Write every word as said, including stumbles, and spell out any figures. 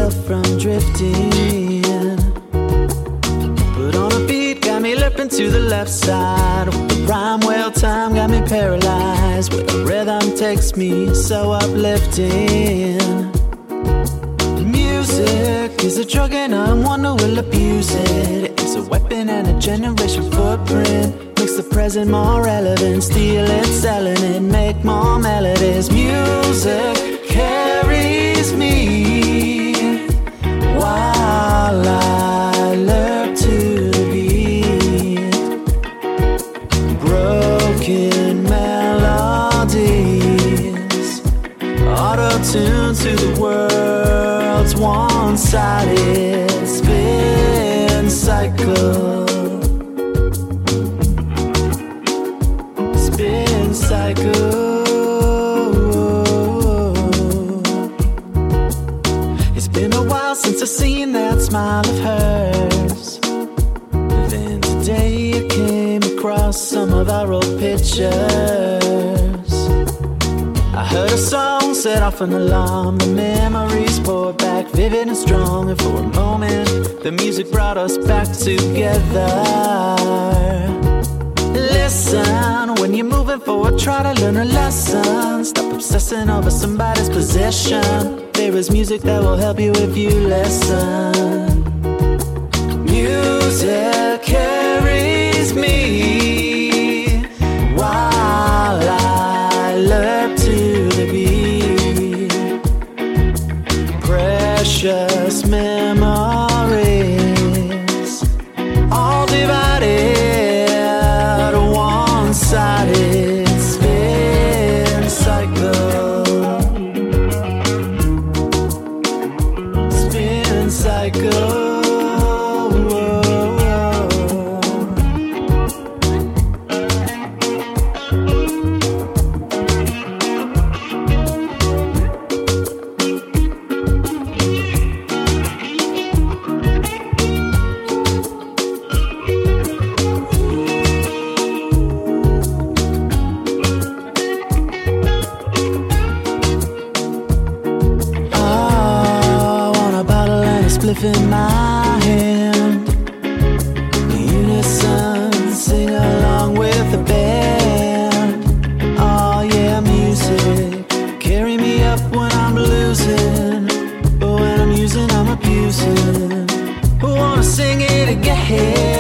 myself from drifting. Put on a beat, got me lipping to the left side. With the rhyme well timed, got me paralyzed. With the rhythm takes me so uplifting. Music is a drug and I'm one who will abuse it. It's a weapon and a generation footprint. Makes the present more relevant. Steal it, selling it, make more melodies. Music carries me while I lurk to the beat. Broken melodies, auto-tuned to the world's one-sided spin cycle. Spin cycle. It's been a while since I've seen that smile of hers. Then today I came across some of our old pictures. I heard a song, set off an alarm. The memories poured back, vivid and strong. And for a moment, the music brought us back together. Listen, when you're moving forward, try to learn a lesson. Stop obsessing over somebody's possession. There is music that will help you if you listen. Music carries me while I lurk to the beat. Precious memories, all divided, one-sided spin cycle. Spin cycle. Spliff in my hand, unison, sing along with the band. Oh yeah, music, carry me up when I'm losing, but when I'm using, I'm abusing. Who wanna sing it again?